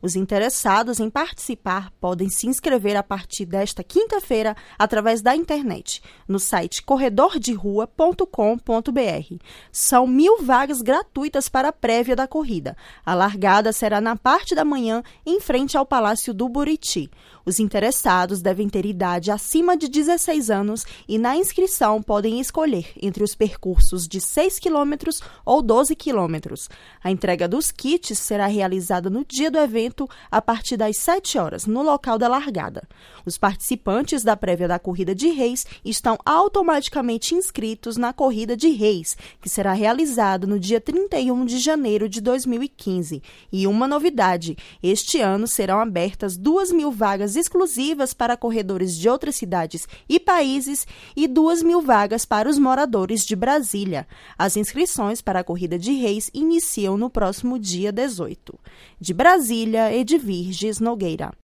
Os interessados em participar podem se inscrever a partir desta quinta-feira através da internet, no site corredorderua.com.br. São 1.000 vagas gratuitas para a prévia da corrida. A largada será na parte da manhã, em frente ao Palácio do Buriti. Os interessados devem ter idade acima de 16 anos e na inscrição podem escolher entre os percursos de 6 km ou 12 km. A entrega dos kits será realizada no dia do evento a partir das 7 horas, no local da largada. Os participantes da prévia da Corrida de Reis estão automaticamente inscritos na Corrida de Reis, que será realizada no dia 31 de janeiro de 2015. E uma novidade, este ano serão abertas 2.000 vagas exclusivas para corredores de outras cidades e países e 2.000 vagas para os moradores de Brasília. As inscrições para a Corrida de Reis iniciam no próximo dia 18. De Brasília, Edvirges Nogueira.